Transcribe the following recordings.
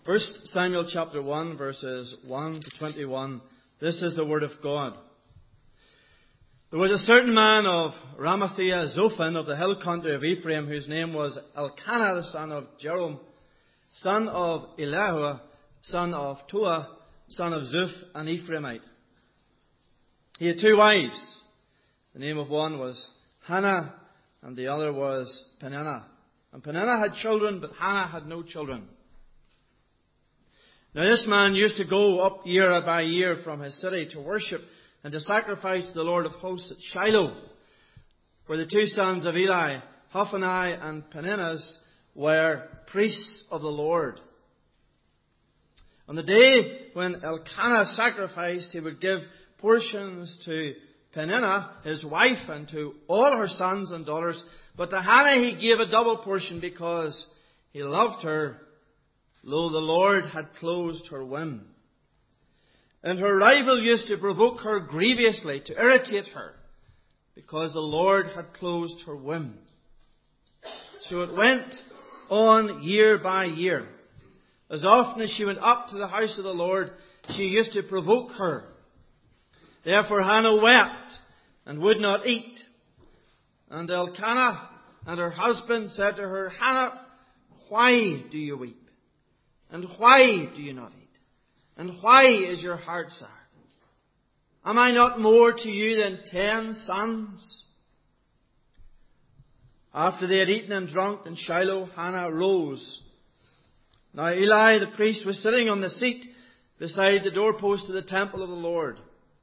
1 Samuel chapter 1, verses 1 to 21. This is the word of God. There was a certain man of Ramathiah Zophim of the hill country of Ephraim, whose name was Elkanah, the son of Jerome, son of Elihu, son of Toah, son of Zuph, an Ephraimite. He had two wives. The name of one was Hannah, and the other was Peninnah. And Peninnah had children, but Hannah had no children. Now this man used to go up year by year from his city to worship and to sacrifice to the Lord of hosts at Shiloh, where the two sons of Eli, Hophni and Phinehas, were priests of the Lord. On the day when Elkanah sacrificed, he would give portions to Peninnah, his wife, and to all her sons and daughters. But to Hannah he gave a double portion because he loved her, lo, the Lord had closed her womb. And her rival used to provoke her grievously, to irritate her, because the Lord had closed her womb. So it went on year by year. As often as she went up to the house of the Lord, she used to provoke her. Therefore Hannah wept and would not eat. And Elkanah and her husband said to her, Hannah, why do you weep? And why do you not eat? And why is your heart sad? Am I not more to you than 10 sons? After they had eaten and drunk in Shiloh, Hannah rose. Now Eli the priest was sitting on the seat beside the doorpost of the temple of the Lord.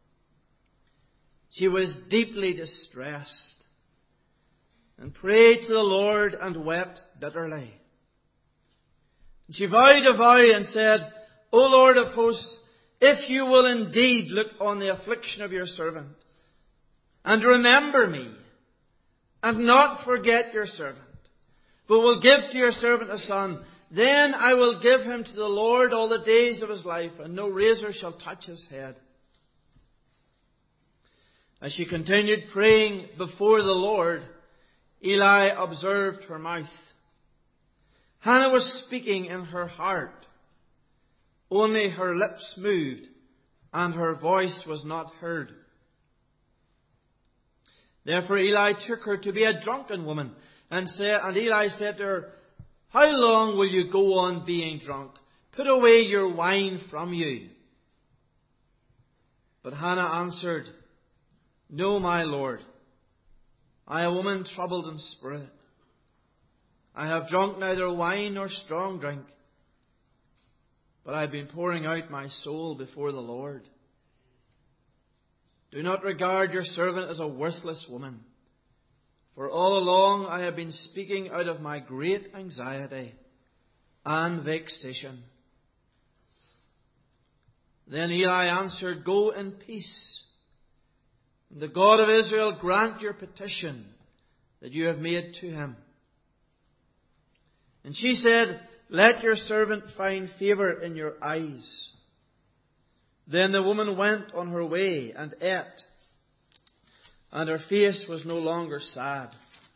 She was deeply distressed and prayed to the Lord and wept bitterly. And she vowed a vow and said, O Lord of hosts, if you will indeed look on the affliction of your servant, and remember me, and not forget your servant, but will give to your servant a son, then I will give him to the Lord all the days of his life, and no razor shall touch his head. As she continued praying before the Lord, Eli observed her mouth. Hannah was speaking in her heart. Only her lips moved, and her voice was not heard. Therefore Eli took her to be a drunken woman, and Eli said to her, How long will you go on being drunk? Put away your wine from you. But Hannah answered, No, my Lord, I am a woman troubled in spirit. I have drunk neither wine nor strong drink, but I have been pouring out my soul before the Lord. Do not regard your servant as a worthless woman, for all along I have been speaking out of my great anxiety and vexation. Then Eli answered, Go in peace. And the God of Israel grant your petition that you have made to him. And she said, Let your servant find favour in your eyes. Then the woman went on her way and ate, and her face was no longer sad.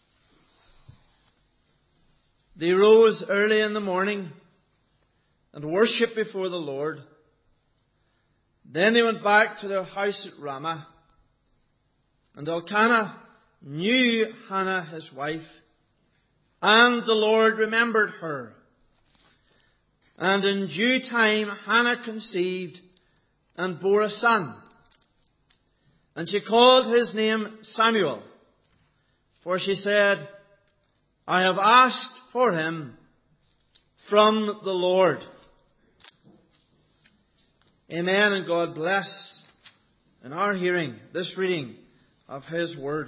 They rose early in the morning and worshipped before the Lord. Then they went back to their house at Ramah. And Elkanah knew Hannah his wife, and the Lord remembered her. And in due time Hannah conceived and bore a son. And she called his name Samuel, for she said, I have asked for him from the Lord. Amen, and God bless in our hearing this reading of his word.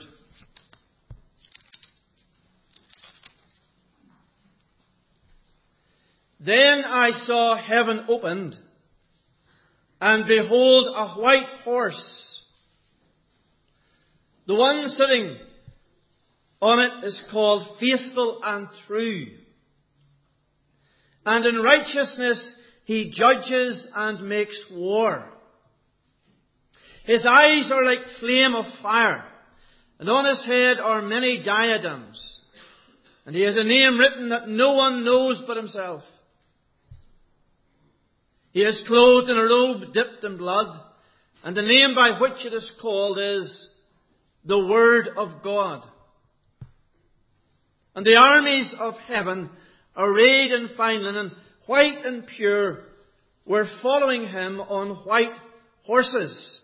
Then I saw heaven opened, and behold, a white horse. The one sitting on it is called Faithful and True. And in righteousness he judges and makes war. His eyes are like flame of fire, and on his head are many diadems. And he has a name written that no one knows but himself. He is clothed in a robe dipped in blood, and the name by which it is called is the Word of God. And the armies of heaven, arrayed in fine linen, white and pure, were following him on white horses.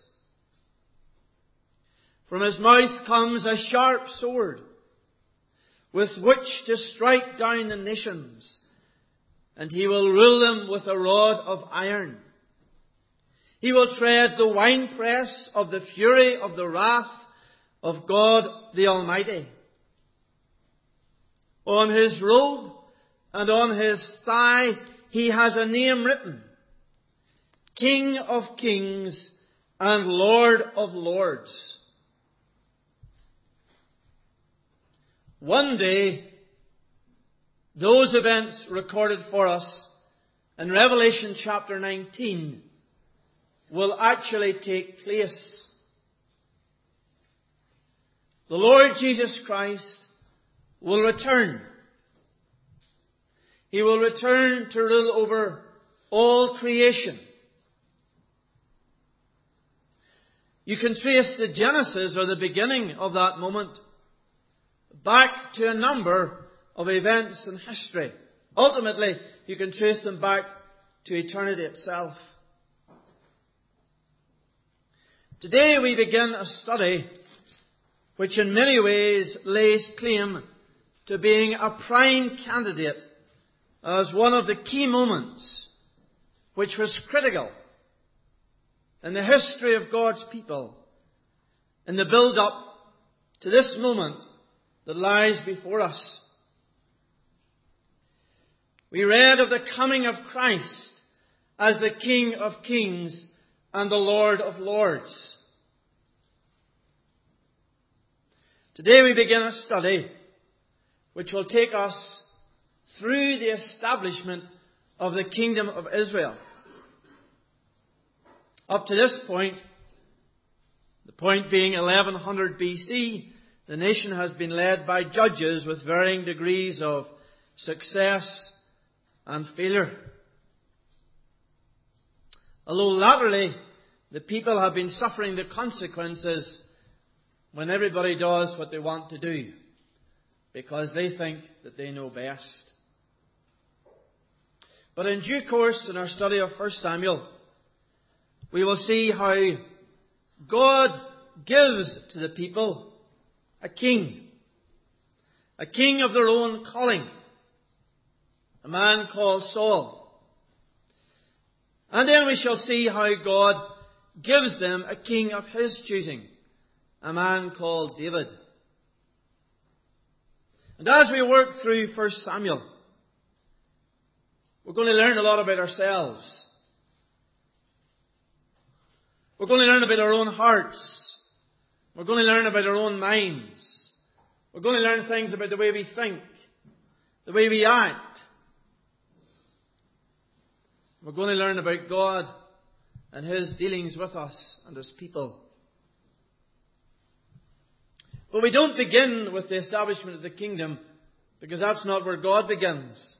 From his mouth comes a sharp sword, with which to strike down the nations, and he will rule them with a rod of iron. He will tread the winepress of the fury of the wrath of God the Almighty. On his robe and on his thigh he has a name written, King of Kings and Lord of Lords. One day, those events recorded for us in Revelation chapter 19 will actually take place. The Lord Jesus Christ will return. He will return to rule over all creation. You can trace the genesis or the beginning of that moment back to a number of events in history. Ultimately, you can trace them back to eternity itself. Today we begin a study which in many ways lays claim to being a prime candidate as one of the key moments which was critical in the history of God's people in the build-up to this moment that lies before us. We read of the coming of Christ as the King of Kings and the Lord of Lords. Today we begin a study which will take us through the establishment of the kingdom of Israel. Up to this point, the point being 1100 BC, the nation has been led by judges with varying degrees of success and failure. Although latterly the people have been suffering the consequences when everybody does what they want to do because they think that they know best. But in due course, in our study of 1 Samuel, we will see how God gives to the people a king of their own calling, a man called Saul. And then we shall see how God gives them a king of his choosing, a man called David. And as we work through 1 Samuel, we're going to learn a lot about ourselves. We're going to learn about our own hearts. We're going to learn about our own minds. We're going to learn things about the way we think, the way we act. We're going to learn about God and his dealings with us and his people. But we don't begin with the establishment of the kingdom because that's not where God begins.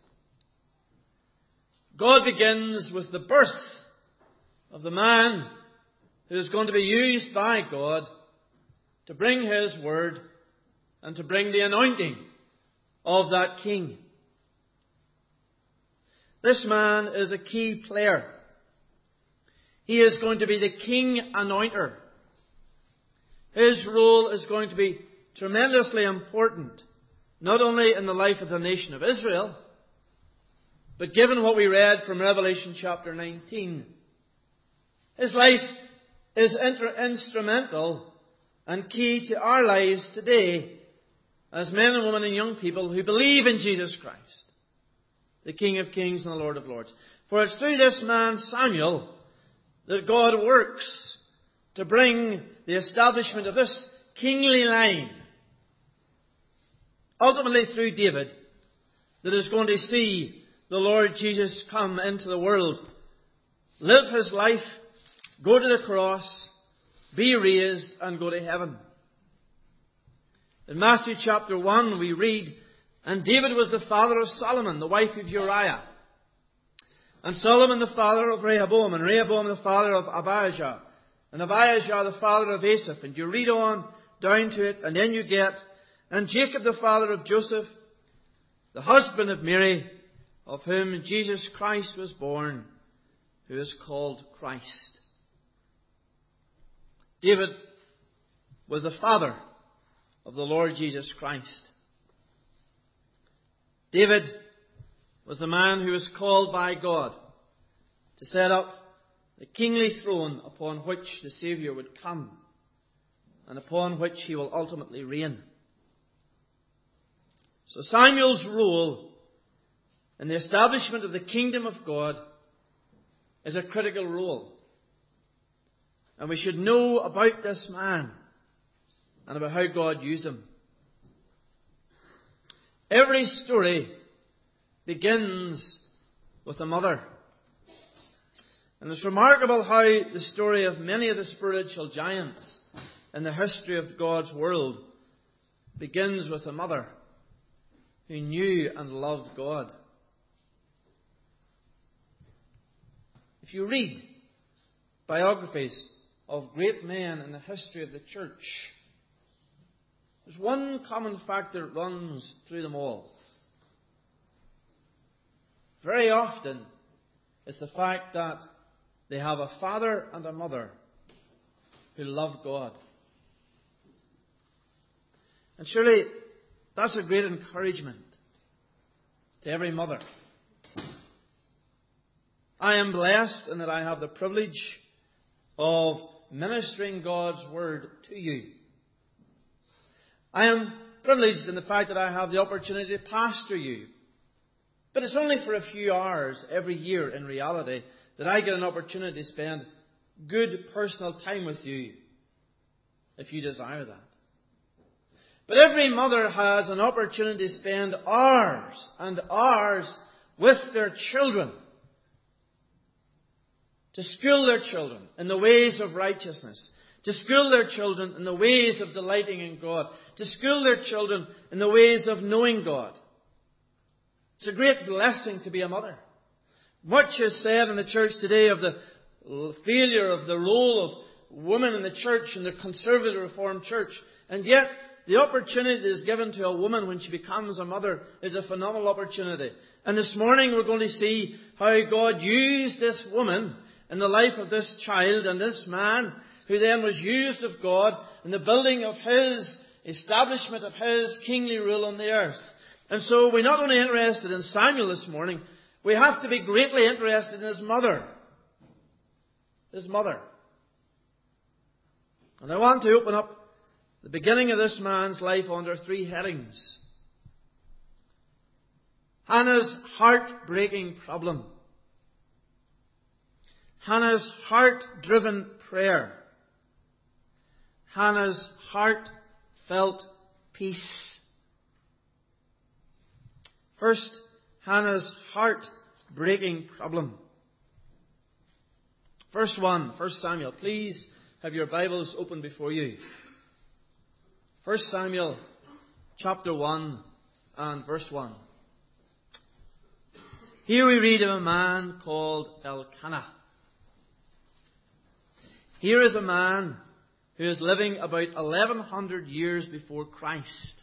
God begins with the birth of the man who is going to be used by God to bring his word and to bring the anointing of that king. This man is a key player. He is going to be the king anointer. His role is going to be tremendously important, not only in the life of the nation of Israel, but given what we read from Revelation chapter 19, his life is instrumental and key to our lives today as men and women and young people who believe in Jesus Christ, the King of Kings and the Lord of Lords. For it's through this man Samuel that God works to bring the establishment of this kingly line, ultimately through David, that is going to see the Lord Jesus come into the world, live his life, go to the cross, be raised, and go to heaven. In Matthew chapter 1 we read, "And David was the father of Solomon, the wife of Uriah. and Solomon the father of Rehoboam, and Rehoboam the father of Abijah, and Abijah the father of Asaph. And you read on down to it, and then you get, and Jacob the father of Joseph, the husband of Mary, of whom Jesus Christ was born, who is called Christ. David was the father of the Lord Jesus Christ. David was the man who was called by God to set up the kingly throne upon which the Saviour would come and upon which he will ultimately reign. So Samuel's role in the establishment of the kingdom of God is a critical role. And we should know about this man and about how God used him. Every story begins with a mother. And it's remarkable how the story of many of the spiritual giants in the history of God's world begins with a mother who knew and loved God. If you read biographies of great men in the history of the church, there's one common factor that runs through them all. Very often, it's the fact that they have a father and a mother who love God. And surely that's a great encouragement to every mother. I am blessed in that I have the privilege of ministering God's Word to you. I am privileged in the fact that I have the opportunity to pastor you. But it's only for a few hours every year in reality that I get an opportunity to spend good personal time with you, if you desire that. But every mother has an opportunity to spend hours and hours with their children, to school their children in the ways of righteousness, to school their children in the ways of delighting in God, to school their children in the ways of knowing God. It's a great blessing to be a mother. Much is said in the church today of the failure of the role of women in the church, in the conservative Reformed church. And yet, the opportunity that is given to a woman when she becomes a mother is a phenomenal opportunity. And this morning we're going to see how God used this woman in the life of this child and this man, who then was used of God in the building of His establishment of His kingly rule on the earth. And so we're not only interested in Samuel this morning, we have to be greatly interested in his mother. His mother. And I want to open up the beginning of this man's life under three headings. Hannah's heart-breaking problem. Hannah's heart-driven prayer. Hannah's heartfelt peace. First, Hannah's heart-breaking problem. Verse 1, 1 Samuel. Please have your Bibles open before you. 1 Samuel chapter 1 and verse 1. Here we read of a man called Elkanah. Here is a man who is living about 1100 years before Christ.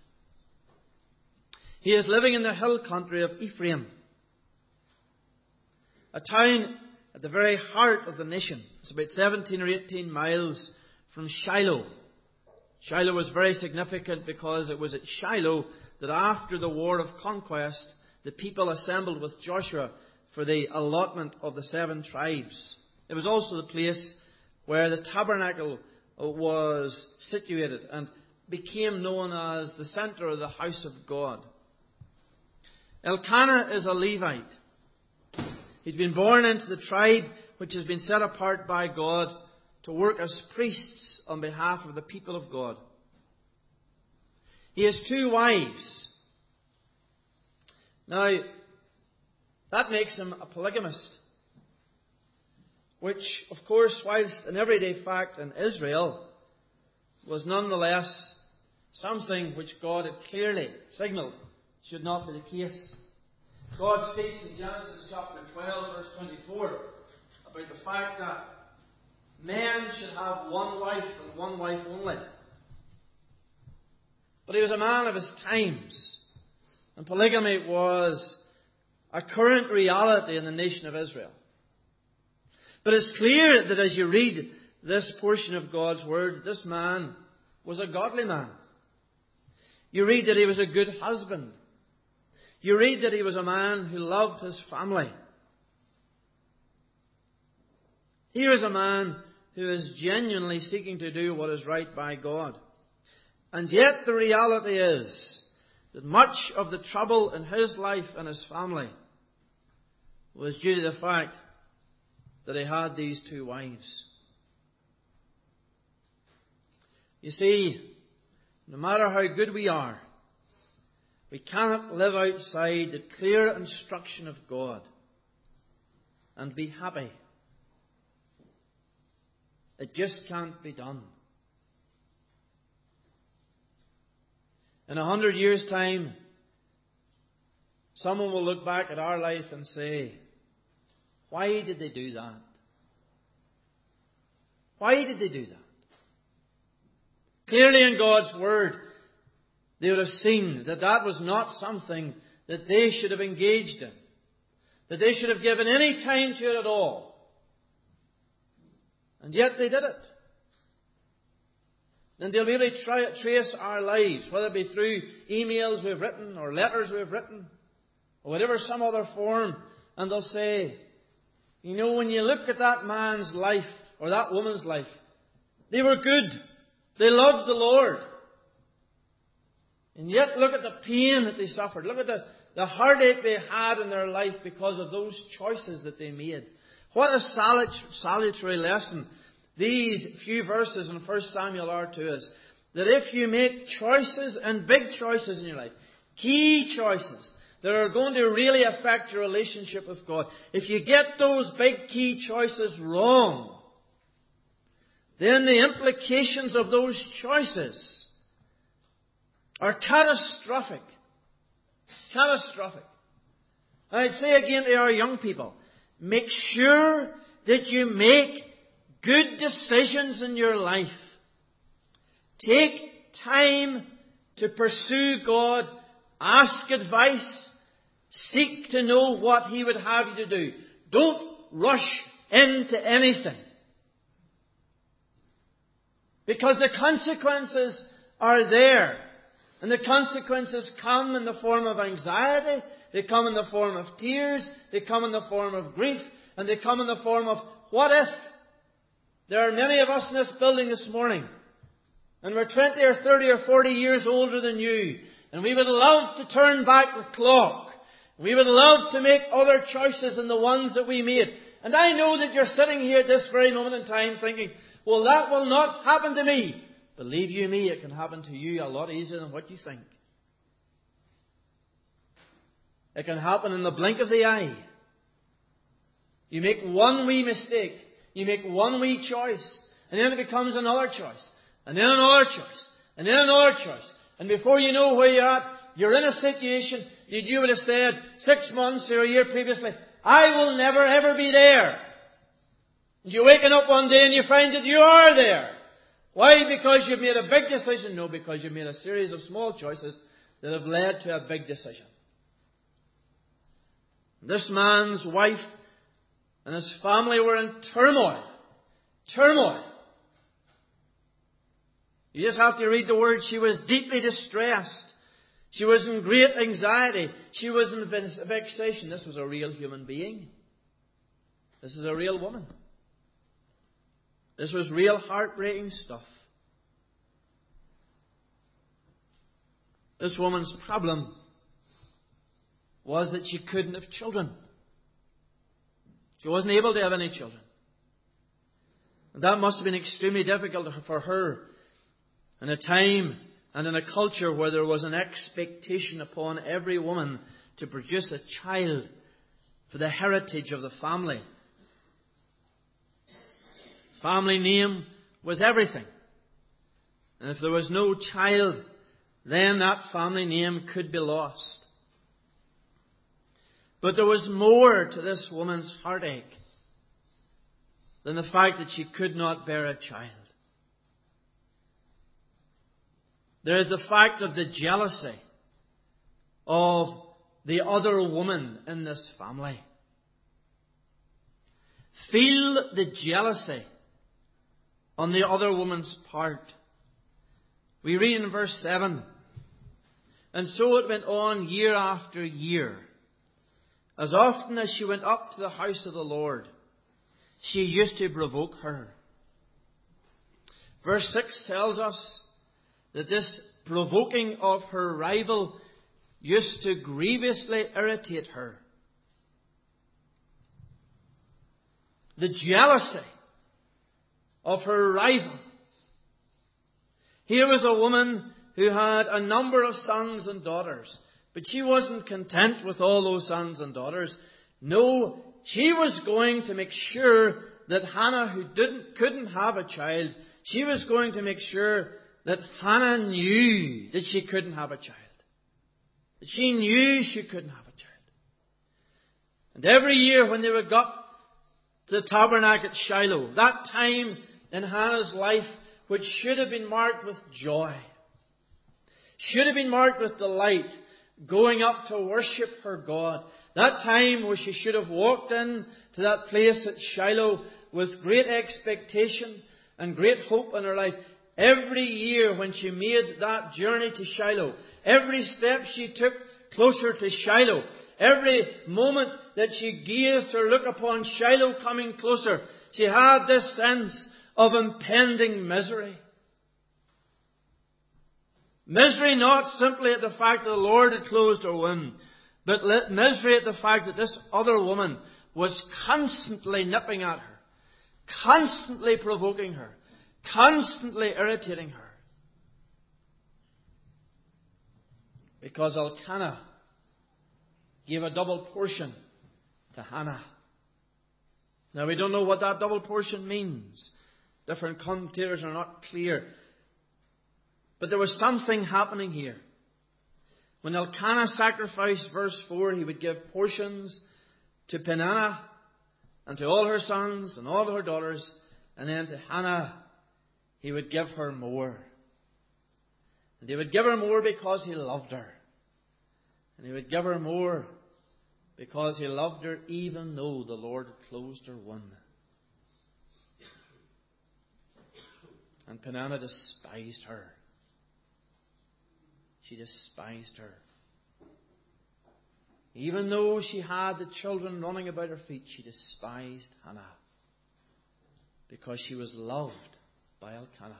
He is living in the hill country of Ephraim, a town at the very heart of the nation. It's about 17 or 18 miles from Shiloh. Shiloh was very significant because it was at Shiloh that after the war of conquest, the people assembled with Joshua for the allotment of the 7 tribes. It was also the place where the tabernacle was situated and became known as the centre of the house of God. Elkanah is a Levite. He's been born into the tribe which has been set apart by God to work as priests on behalf of the people of God. He has 2 wives. Now, that makes him a polygamist, which, of course, whilst an everyday fact in Israel, was nonetheless something which God had clearly signalled should not be the case. God speaks in Genesis chapter 12, verse 24, about the fact that men should have one wife and one wife only. But he was a man of his times, and polygamy was a current reality in the nation of Israel. But it's clear that as you read this portion of God's Word, this man was a godly man. You read that he was a good husband. You read that he was a man who loved his family. Here is a man who is genuinely seeking to do what is right by God. And yet the reality is that much of the trouble in his life and his family was due to the fact that he had these two wives. You see, no matter how good we are, we cannot live outside the clear instruction of God and be happy. It just can't be done. In 100 years' time, someone will look back at our life and say, why did they do that? Why did they do that? Clearly in God's Word, they would have seen that that was not something that they should have engaged in, that they should have given any time to it at all. And yet they did it. And they'll really trace our lives, whether it be through emails we've written or letters we've written or whatever, some other form, and they'll say, you know, when you look at that man's life or that woman's life, they were good. They loved the Lord. And yet look at the pain that they suffered. Look at the heartache they had in their life because of those choices that they made. What a salutary lesson these few verses in 1 Samuel are to us. That if you make choices, and big choices in your life, key choices, that are going to really affect your relationship with God, if you get those big key choices wrong, then the implications of those choices are catastrophic. Catastrophic. I'd say again to our young people, make sure that you make good decisions in your life. Take time to pursue God. Ask advice. Seek to know what He would have you to do. Don't rush into anything. Because the consequences are there. And the consequences come in the form of anxiety. They come in the form of tears. They come in the form of grief. And they come in the form of what if. There are many of us in this building this morning, and we're 20 or 30 or 40 years older than you, and we would love to turn back the clock. We would love to make other choices than the ones that we made. And I know that you're sitting here at this very moment in time thinking, well, that will not happen to me. Believe you me, it can happen to you a lot easier than what you think. It can happen in the blink of the eye. You make one wee mistake. You make one wee choice. And then it becomes another choice. And then another choice. And then another choice. And before you know where you're at, you're in a situation that you would have said 6 months or a year previously, I will never ever be there. And you're waking up one day and you find that you are there. Why? Because you've made a big decision? No, because you've made a series of small choices that have led to a big decision. This man's wife and his family were in turmoil. Turmoil. You just have to read the word. She was deeply distressed. She was in great anxiety. She was in vexation. This was a real human being. This is a real woman. This was real heartbreaking stuff. This woman's problem was that she couldn't have children. She wasn't able to have any children. And that must have been extremely difficult for her in a time and in a culture where there was an expectation upon every woman to produce a child for the heritage of the family. Family name was everything. And if there was no child, then that family name could be lost. But there was more to this woman's heartache than the fact that she could not bear a child. There is the fact of the jealousy of the other woman in this family. Feel the jealousy on the other woman's part. We read in verse 7, "And so it went on year after year. As often as she went up to the house of the Lord, she used to provoke her." Verse 6 tells us that this provoking of her rival used to grievously irritate her. The jealousy of her rival. Here was a woman who had a number of sons and daughters, but she wasn't content with all those sons and daughters. No, she was going to make sure that Hannah, who couldn't have a child, she was going to make sure that Hannah knew that she couldn't have a child. That she knew she couldn't have a child. And every year when they would go up to the tabernacle at Shiloh, that time in Hannah's life which should have been marked with joy, should have been marked with delight, going up to worship her God, that time where she should have walked in to that place at Shiloh with great expectation and great hope in her life. Every year when she made that journey to Shiloh, every step she took closer to Shiloh, every moment that she gazed her look upon Shiloh coming closer, she had this sense of impending misery. Misery not simply at the fact that the Lord had closed her womb, but misery at the fact that this other woman was constantly nipping at her, constantly provoking her, constantly irritating her. Because Elkanah gave a double portion to Hannah. Now we don't know what that double portion means. Different commentators are not clear. But there was something happening here. When Elkanah sacrificed, verse 4, he would give portions to Peninnah and to all her sons and all her daughters. And then to Hannah, he would give her more. And he would give her more because he loved her. And he would give her more because he loved her even though the Lord had closed her womb. And Peninnah despised her. She despised her. Even though she had the children running about her feet, she despised Hannah. Because she was loved by Elkanah.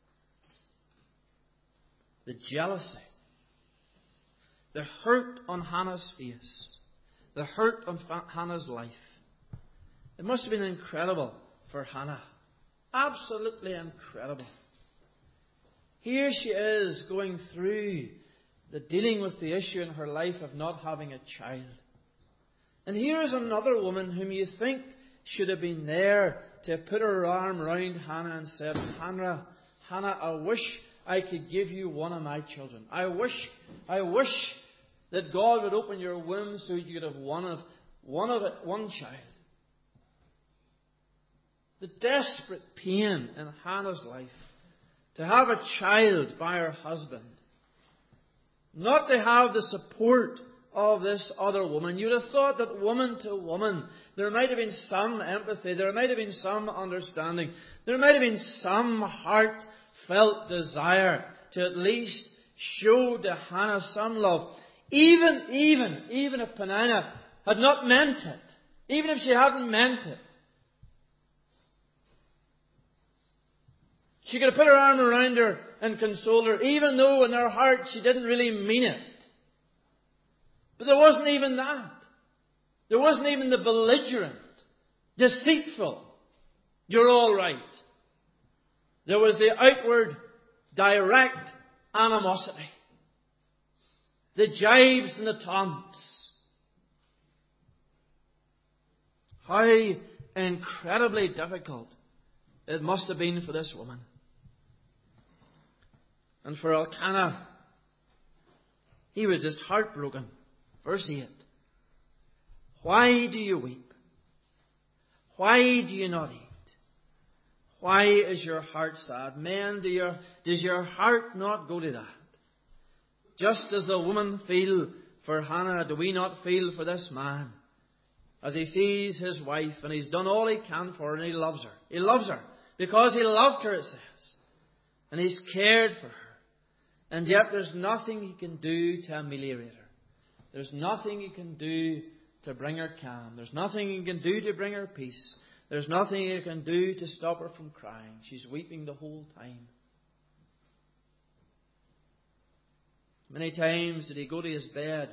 The jealousy, the hurt on Hannah's face, the hurt on Hannah's life. It must have been incredible for Hannah. Absolutely incredible. Here she is going through dealing with the issue in her life of not having a child. And here is another woman whom you think should have been there to put her arm round Hannah and said, Hannah, I wish I could give you one of my children. I wish that God would open your womb so you could have one child. The desperate pain in Hannah's life to have a child by her husband, not to have the support of this other woman. You'd have thought that woman to woman, there might have been some empathy, there might have been some understanding, there might have been some heartfelt desire to at least show to Hannah some love. Even if Peninnah had not meant it, even if she hadn't meant it, she could have put her arm around her and consoled her, even though in her heart she didn't really mean it. But there wasn't even that. There wasn't even the belligerent, deceitful, you're all right. There was the outward, direct animosity. The jibes and the taunts. How incredibly difficult it must have been for this woman. And for Elkanah, he was just heartbroken. Verse 8. Why do you weep? Why do you not eat? Why is your heart sad? Men, does your heart not go to that? Just as the woman feel for Hannah, do we not feel for this man? As he sees his wife and he's done all he can for her and he loves her. He loves her because he loved her, it says. And he's cared for her. And yet there's nothing he can do to ameliorate her. There's nothing he can do to bring her calm. There's nothing he can do to bring her peace. There's nothing he can do to stop her from crying. She's weeping the whole time. Many times did he go to his bed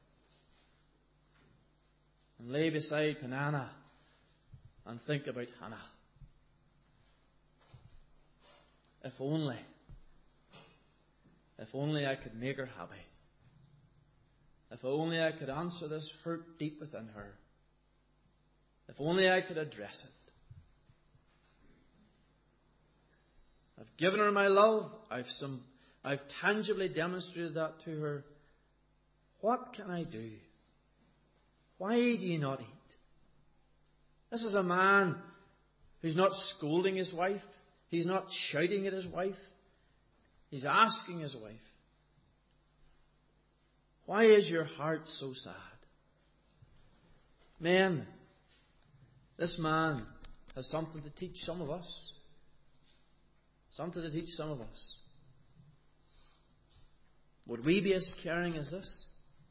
and lay beside Peninnah and think about Hannah. If only I could make her happy. If only I could answer this hurt deep within her. If only I could address it. I've given her my love. I've tangibly demonstrated that to her. What can I do? Why do you not eat? This is a man who's not scolding his wife. He's not shouting at his wife. He's asking his wife, why is your heart so sad? Men, this man has something to teach some of us. Something to teach some of us. Would we be as caring as this?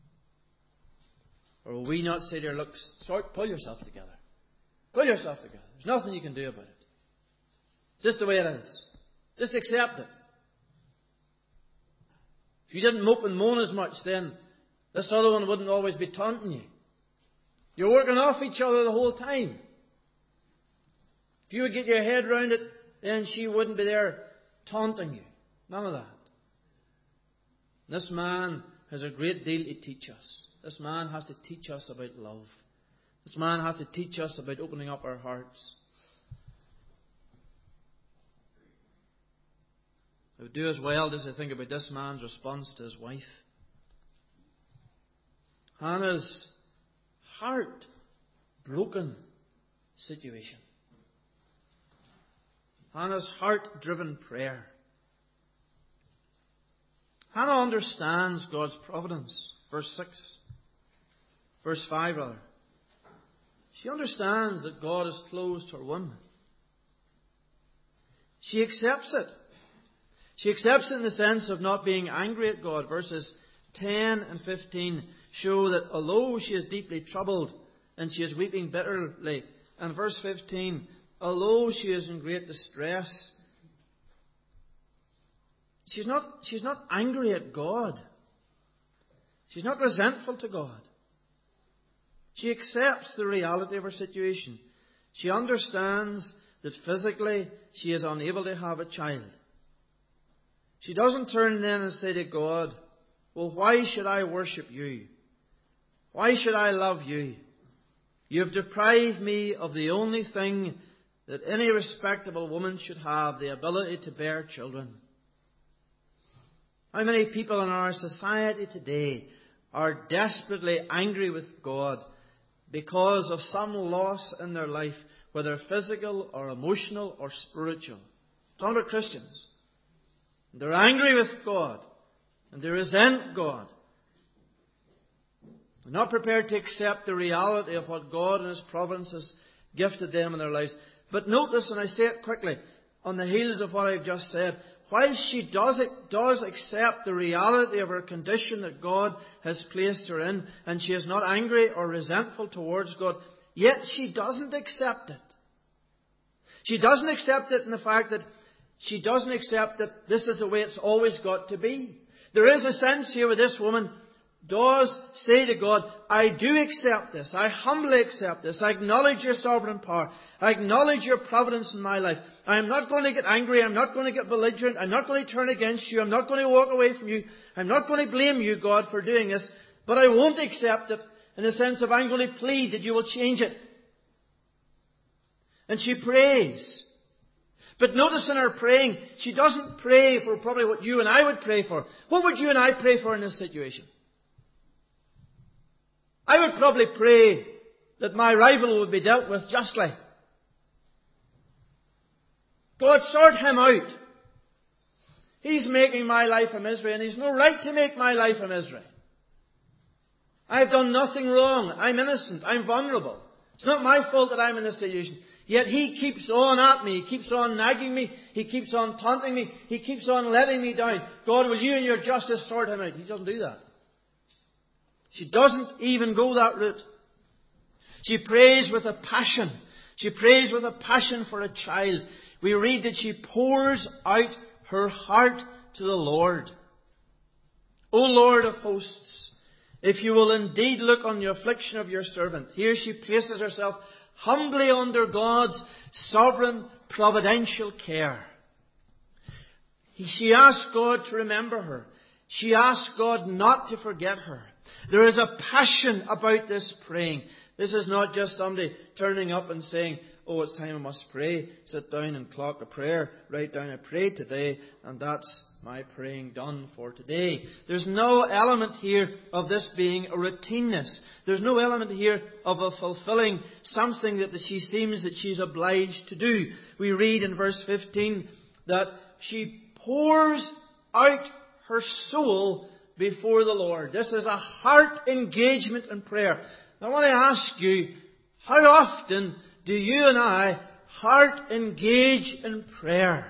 Or will we not say to her, look, pull yourself together. Pull yourself together. There's nothing you can do about it. It's just the way it is. Just accept it. If you didn't mope and moan as much, then this other one wouldn't always be taunting you. You're working off each other the whole time. If you would get your head round it, then she wouldn't be there taunting you. None of that. This man has a great deal to teach us. This man has to teach us about love. This man has to teach us about opening up our hearts. I would do as well as I think about this man's response to his wife. Hannah's heart-broken situation. Hannah's heart-driven prayer. Hannah understands God's providence. Verse 6. Verse 5, rather. She understands that God has closed her womb. She accepts it. She accepts it in the sense of not being angry at God. Verses 10 and 15 show that although she is deeply troubled and she is weeping bitterly, and verse 15, although she is in great distress, she's not angry at God. She's not resentful to God. She accepts the reality of her situation. She understands that physically she is unable to have a child. She doesn't turn then and say to God, well, why should I worship you? Why should I love you? You have deprived me of the only thing that any respectable woman should have, the ability to bear children. How many people in our society today are desperately angry with God because of some loss in their life, whether physical or emotional or spiritual? Some are Christians. They're angry with God and they resent God. They're not prepared to accept the reality of what God and His providence has gifted them in their lives. But notice, and I say it quickly, on the heels of what I've just said, while she does accept the reality of her condition that God has placed her in, and she is not angry or resentful towards God, yet she doesn't accept it. She doesn't accept it in the fact that she doesn't accept that this is the way it's always got to be. There is a sense here where this woman does say to God, I do accept this. I humbly accept this. I acknowledge your sovereign power. I acknowledge your providence in my life. I am not going to get angry. I'm not going to get belligerent. I'm not going to turn against you. I'm not going to walk away from you. I'm not going to blame you, God, for doing this. But I won't accept it in the sense of I'm going to plead that you will change it. And she prays. But notice in her praying, she doesn't pray for probably what you and I would pray for. What would you and I pray for in this situation? I would probably pray that my rival would be dealt with justly. God, sort him out. He's making my life a misery, and he's no right to make my life a misery. I've done nothing wrong. I'm innocent. I'm vulnerable. It's not my fault that I'm in this situation. Yet he keeps on at me. He keeps on nagging me. He keeps on taunting me. He keeps on letting me down. God, will you in your justice sort him out? He doesn't do that. She doesn't even go that route. She prays with a passion. She prays with a passion for a child. We read that she pours out her heart to the Lord. O Lord of hosts, if you will indeed look on the affliction of your servant. Here she places herself humbly under God's sovereign providential care. She asks God to remember her. She asks God not to forget her. There is a passion about this praying. This is not just somebody turning up and saying, oh, it's time I must pray. Sit down and clock a prayer. Write down, I prayed today, and that's my praying done for today. There's no element here of this being a routineness. There's no element here of a fulfilling something that she seems that she's obliged to do. We read in verse 15 that she pours out her soul before the Lord. This is a heart engagement in prayer. I want to ask you, how often do you and I heart engage in prayer?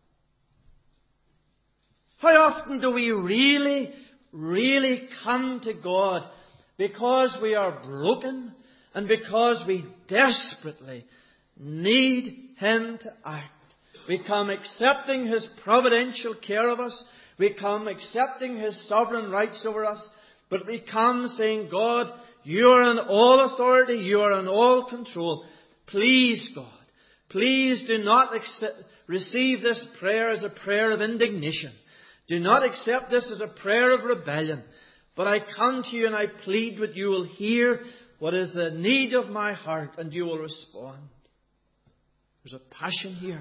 How often do we really, really come to God because we are broken and because we desperately need Him to act? We come accepting His providential care of us. We come accepting His sovereign rights over us. But we come saying, God, you are in all authority. You are in all control. Please, God, please do not receive this prayer as a prayer of indignation. Do not accept this as a prayer of rebellion. But I come to you and I plead that you will hear what is the need of my heart and you will respond. There's a passion here.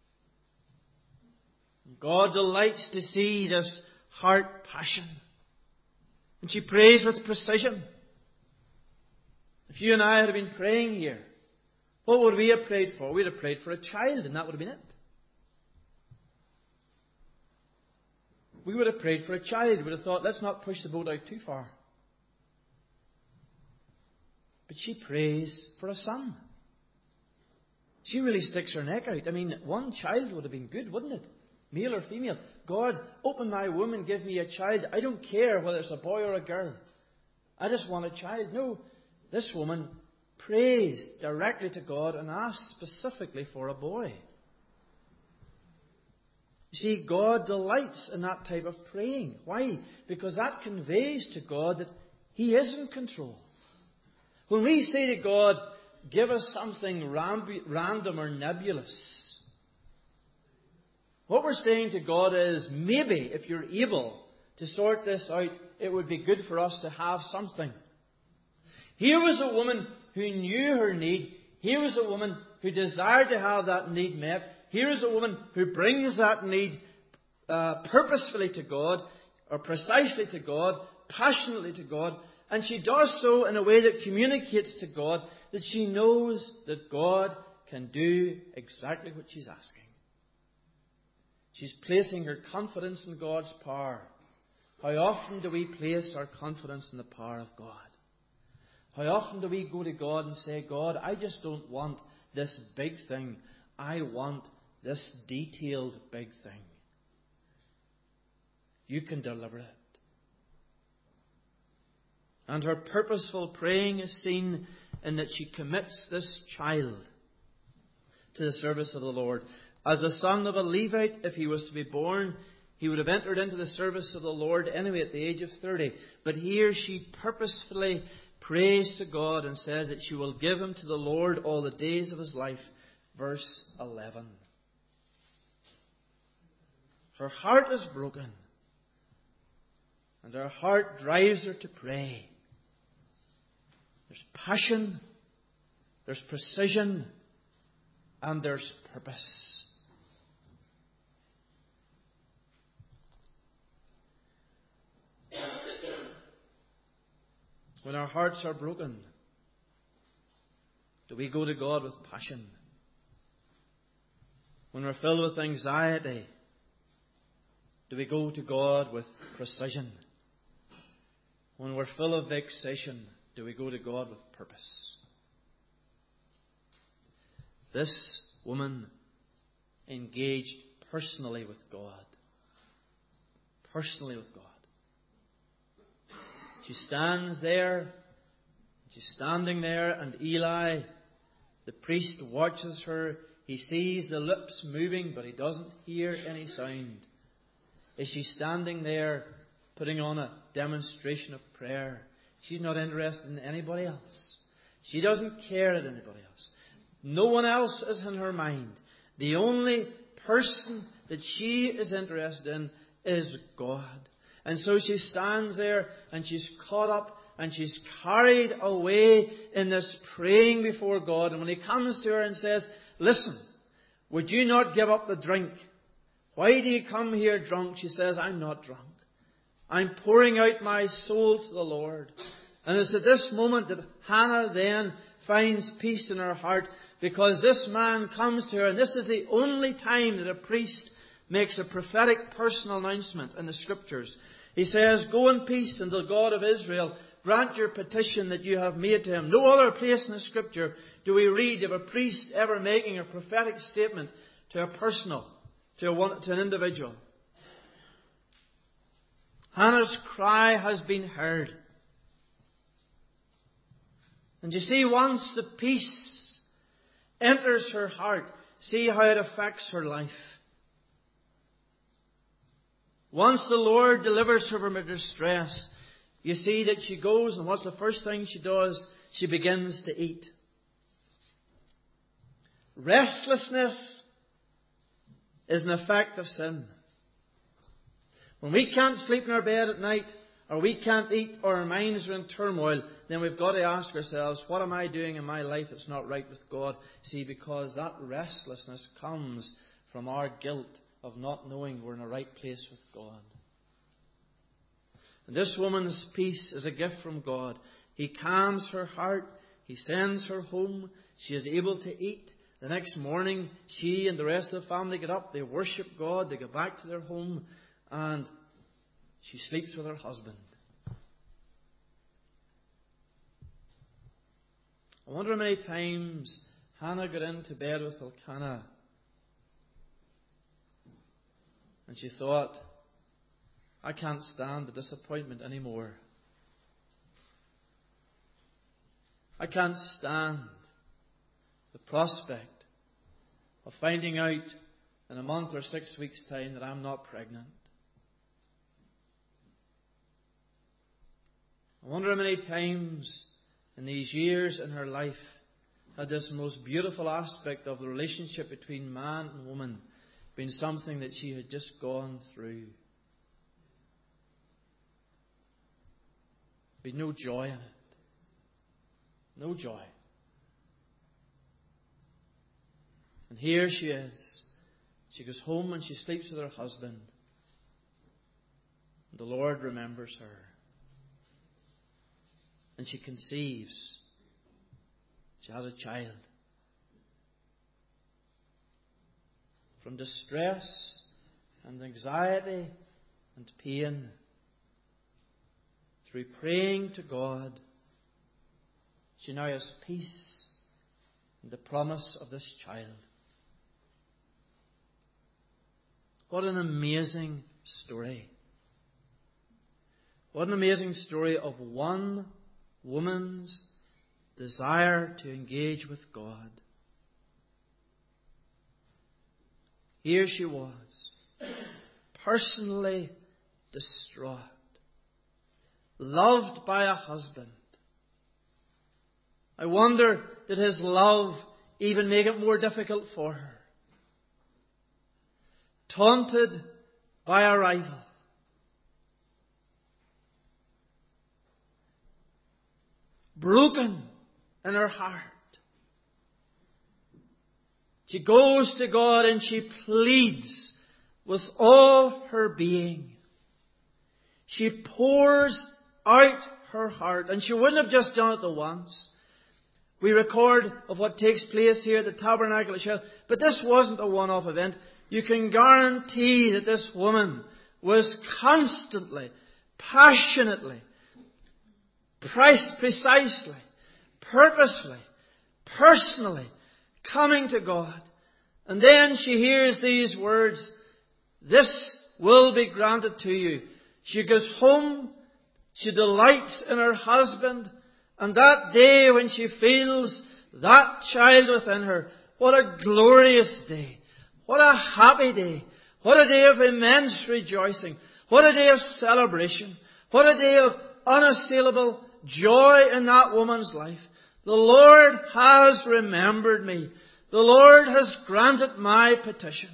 God delights to see this heart passion. And she prays with precision. If you and I had been praying here, what would we have prayed for? We'd have prayed for a child, and that would have been it. We would have prayed for a child. We would have thought, let's not push the boat out too far. But she prays for a son. She really sticks her neck out. I mean, one child would have been good, wouldn't it? Male or female. God, open my womb and give me a child. I don't care whether it's a boy or a girl. I just want a child. No, this woman prays directly to God and asks specifically for a boy. You see, God delights in that type of praying. Why? Because that conveys to God that He is in control. When we say to God, give us something random or nebulous, what we're saying to God is, maybe if you're able to sort this out, it would be good for us to have something. Here was a woman who knew her need. Here was a woman who desired to have that need met. Here is a woman who brings that need purposefully to God, or precisely to God, passionately to God. And she does so in a way that communicates to God that she knows that God can do exactly what she's asking. She's placing her confidence in God's power. How often do we place our confidence in the power of God? How often do we go to God and say, God, I just don't want this big thing. I want this detailed big thing. You can deliver it. And her purposeful praying is seen in that she commits this child to the service of the Lord. As a son of a Levite, if he was to be born, he would have entered into the service of the Lord anyway at the age of 30. But here she purposefully prays to God and says that she will give him to the Lord all the days of his life. Verse 11. Her heart is broken, and her heart drives her to pray. There's passion, there's precision, and there's purpose. When our hearts are broken, Do we go to God with passion? When we're filled with anxiety, do we go to God with precision? When we're full of vexation, do we go to God with purpose? This woman engaged personally with God. Personally with God. She stands there. She's standing there, and Eli, the priest, watches her. He sees the lips moving, but he doesn't hear any sound. Is she standing there putting on a demonstration of prayer? She's not interested in anybody else. She doesn't care at anybody else. No one else is in her mind. The only person that she is interested in is God. And so she stands there and she's caught up and she's carried away in this praying before God. And when He comes to her and says, "Listen, would you not give up the drink? Why do you come here drunk?" She says, "I'm not drunk. I'm pouring out my soul to the Lord." And it's at this moment that Hannah then finds peace in her heart, because this man comes to her, and this is the only time that a priest makes a prophetic personal announcement in the Scriptures. He says, "Go in peace, and the God of Israel grant your petition that you have made to Him." No other place in the Scripture do we read of a priest ever making a prophetic statement to a personal, to an individual. Hannah's cry has been heard. And you see, once the peace enters her heart, see how it affects her life. Once the Lord delivers her from her distress, you see that she goes, and what's the first thing she does? She begins to eat. Restlessness is an effect of sin. When we can't sleep in our bed at night, or we can't eat, or our minds are in turmoil, then we've got to ask ourselves, what am I doing in my life that's not right with God? See, because that restlessness comes from our guilt of not knowing we're in a right place with God. And this woman's peace is a gift from God. He calms her heart. He sends her home. She is able to eat. The next morning, she and the rest of the family get up. They worship God. They go back to their home. And she sleeps with her husband. I wonder how many times Hannah got into bed with Elkanah and she thought, I can't stand the disappointment anymore. I can't stand the prospect of finding out in a month or 6 weeks' time that I'm not pregnant. I wonder how many times in these years in her life had this most beautiful aspect of the relationship between man and woman been something that she had just gone through. There'd be no joy in it. No joy. And here she is. She goes home and she sleeps with her husband. And the Lord remembers her. And she conceives. She has a child. From distress and anxiety and pain, through praying to God, she now has peace in the promise of this child. What an amazing story. What an amazing story of one woman's desire to engage with God. Here she was, personally distraught, loved by a husband. I wonder, did his love even make it more difficult for her? Taunted by a rival. Broken in her heart. She goes to God and she pleads with all her being. She pours out her heart. And she wouldn't have just done it the once. We record of what takes place here at the tabernacle of Shiloh. But this wasn't a one-off event. You can guarantee that this woman was constantly, passionately, precisely, purposefully, personally coming to God. And then she hears these words, "This will be granted to you." She goes home, she delights in her husband, and that day when she feels that child within her, what a glorious day. What a happy day. What a day of immense rejoicing. What a day of celebration. What a day of unassailable joy in that woman's life. The Lord has remembered me. The Lord has granted my petition.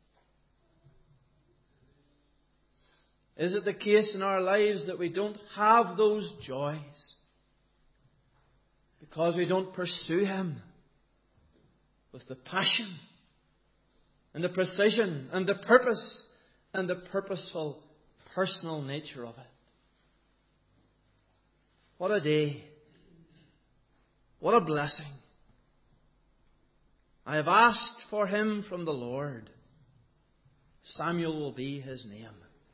Is it the case in our lives that we don't have those joys because we don't pursue Him with the passion and the precision and the purpose and the purposeful personal nature of it? What a day. What a blessing. I have asked for him from the Lord. Samuel will be his name.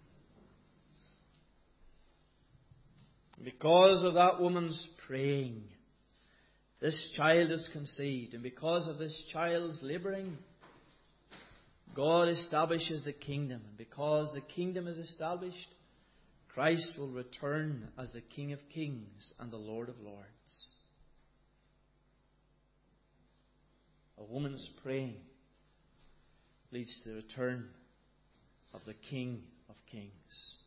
Because of that woman's praying, this child is conceived. And because of this child's labouring, God establishes the kingdom. And because the kingdom is established, Christ will return as the King of Kings and the Lord of Lords. A woman's praying leads to the return of the King of Kings.